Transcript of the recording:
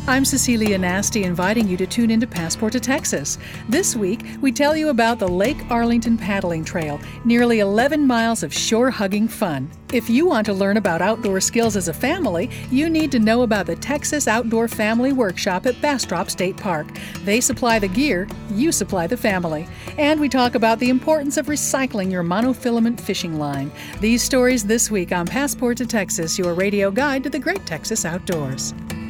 I'm Cecilia Nasty, inviting you to tune into Passport to Texas. This week, we tell you about the Lake Arlington Paddling Trail, nearly 11 miles of shore-hugging fun. If you want to learn about outdoor skills as a family, you need to know about the Texas Outdoor Family Workshop at Bastrop State Park. They supply the gear, you supply the family. And we talk about the importance of recycling your monofilament fishing line. These stories this week on Passport to Texas, your radio guide to the great Texas outdoors.